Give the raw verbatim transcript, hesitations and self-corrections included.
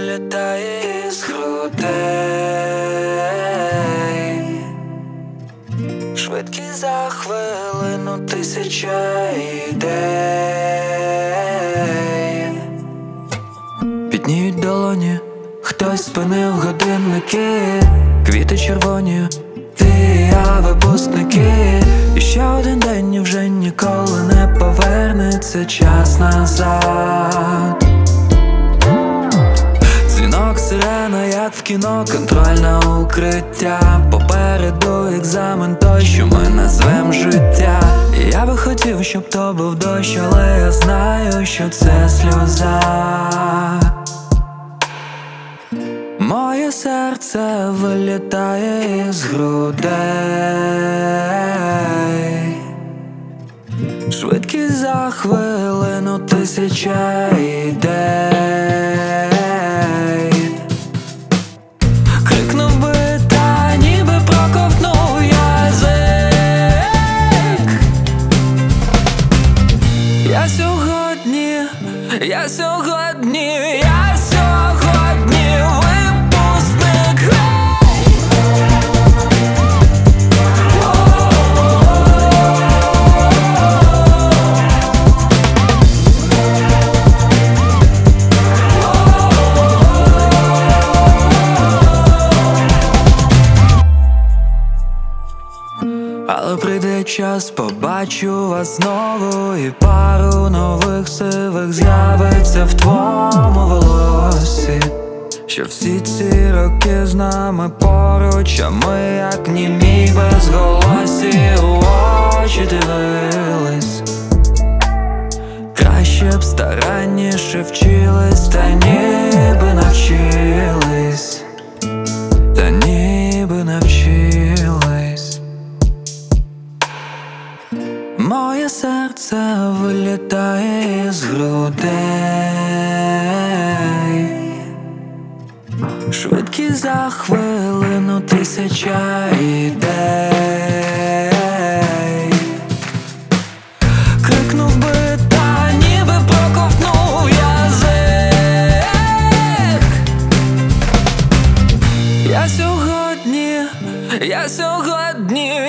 вилітає із грудей. Швидкість за хвилину тисяча ідей. Підніють долоні, хтось спинив годинники. Квіти червоні, ти і я випускники. І ще один день і вже ніколи не повернеться час назад. Дзвінок, сирена, як в кіно, контрольне укриття. Попереду екзамен той, що ми назвем життя. І я би хотів, щоб то був дощ, але я знаю, що це сльоза. Моє серце вилітає із грудей. Швидкість за хвилину тисяча ідей. Крикнув би та ніби проковтнув язик. Я сьогодні, я сьогодні, я сьогодні випускник. Але прийде час, побачу вас знову, і пару нових сивих з'явиться в твоєму волосі. Що всі ці роки з нами поруч, а ми як німі безголосі у очі дивились. Краще б старанніше вчились, та ніби навчились, та ніби навчились. Моє серце вилітає з грудей. Швидкість за хвилину тисяча ідей. Крикнув би та ніби проковтнув язик. Я сьогодні, я сьогодні